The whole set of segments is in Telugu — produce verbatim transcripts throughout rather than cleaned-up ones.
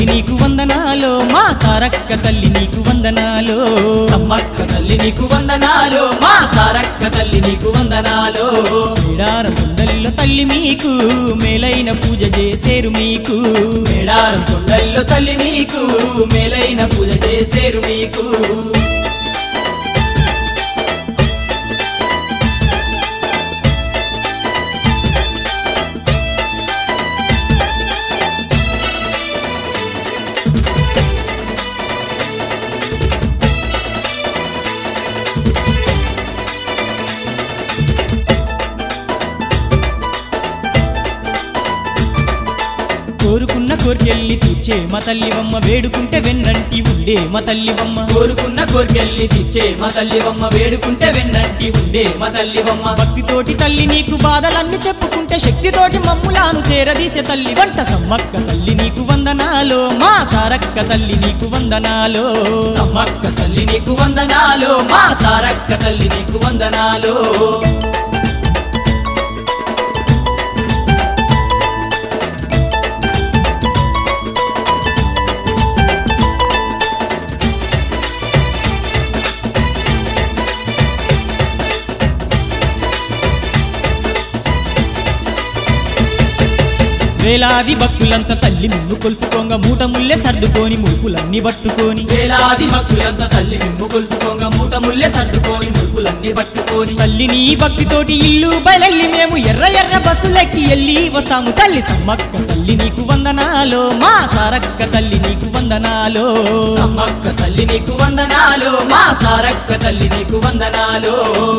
నీకు వందనాలో మా సారక్క తల్లి నీకు వందనాలో సమ్మక్క తల్లి నీకు వందనాలు మా సారక్క తల్లి నీకు వందనాలు మేడారం కొండల్లో తల్లి మీకు మేలైన పూజ చేసేరు మీకు మేడారం కొండల్లో తల్లి నీకు మేలైన పూజ చేసేరు మీకు కోరుకున్న కోరికెళ్ళి తీర్చే మా తల్లివమ్మ వేడుకుంటే వెన్నంటి ఉండే మా తల్లివమ్మ కోరుకున్న కోరికెళ్ళి తెచ్చే మా తల్లివమ్మ వేడుకుంటే వెన్నంటి ఉండే మా తల్లివమ్మ భక్తితోటి తల్లి నీకు బాధలన్నీ చెప్పుకుంటే శక్తితోటి మమ్ములాను చేరదీసే తల్లి వంట సమ్మక్క తల్లి నీకు వందనాలో మా సారక్క తల్లి నీకు వందనాలో సమ్మక్క తల్లి నీకు వందనాలు మా సారక్క తల్లి నీకు వందనాలు వేలాది భక్తులంతా తల్లి నిన్ను కొలుసుకోంగ మూట ముల్లె సర్దుకొని ముడుపులన్నీ పట్టుకొని వేలాది భక్తులంతా తల్లి మిమ్ము కొలుసుకోంగ మూట ముల్లె సర్దుకొని ముడుపులన్నీ పట్టుకొని తల్లి నీ భక్తితోటి ఇల్లు బయలెల్లి మేము ఎర్ర ఎర్ర బస్సులెక్కి ఎల్లి వస్తాము తల్లి సమ్మక్క తల్లి నీకు వందనాలో మా సారక్క తల్లి నీకు వందనాలో సమ్మక్క తల్లి నీకు వందనాలు మా సారక్క తల్లి నీకు వందనాలు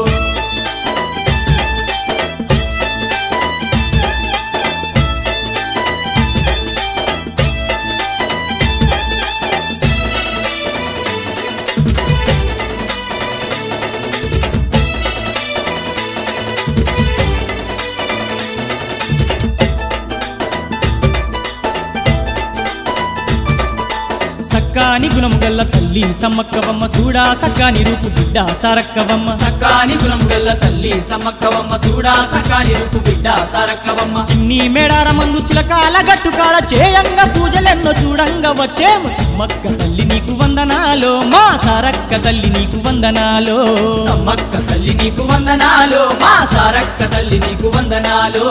సక్కాని గుణము గల్ల తల్లి సమ్మక్కవమ్మ చూడా సక్కాని రూపు బిడ్డ సారక్కవమ్మ సక్కాని గుణం గల్ల తల్లి సమ్మక్కవమ్మ చూడా సక్కాని రూపు బిడ్డ సారక్కవమ్మ చిన్ని మేడార మందు చిలకాల గట్టుకాడ చేయంగా పూజలెన్నో చూడంగా వచ్చేము సమ్మక్క తల్లి నీకు వందనాలో మా సారక్క తల్లి నీకు వందనాలో సమ్మక్క తల్లి నీకు వందనాలు మా సారక్క తల్లి నీకు వందనాలు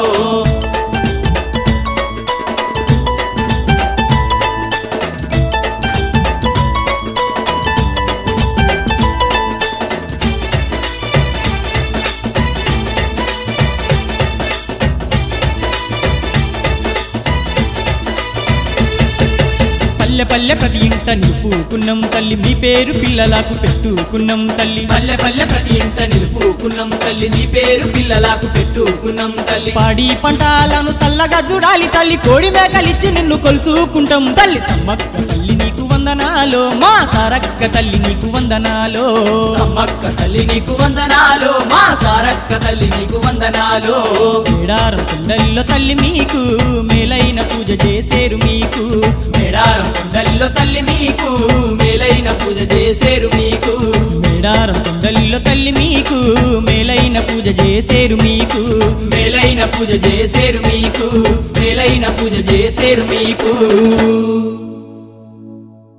పల్లె పల్లె ప్రతి ఇంట నిలుపుకున్నాం తల్లి మీ పేరు పిల్లలకు పెట్టుకున్నాం తల్లి పల్లె పల్లె ప్రతి ఇంట నిలుపుకున్నాం తల్లి నీ పేరు పిల్లలకు పెట్టుకున్నాం తల్లి పాడి పంటలను సల్లగా చూడాలి తల్లి కోడి మేకలిచ్చి నిన్ను కొలుసుకుంటాం తల్లి సమ్మక్క తల్లి నీకు వందనాలో మా సారక్క తల్లి నీకు వందనాలో సమ్మక్క తల్లి నీకు వందనాలు మా సారక్క తల్లి నీకు వందనాలు మేడారం కొండల్లో తల్లి మీకు మేలైన పూజ చేసేరు మీకు మేడారం కొండల్లో తల్లి మీకు మేలైన పూజ చేసేరు మీకు మేడారం కొండల్లో తల్లి మీకు మేలైన పూజ చేసేరు మీకు మేలైన పూజ చేసేరు మీకు మేలైన పూజ చేసేరు మీకు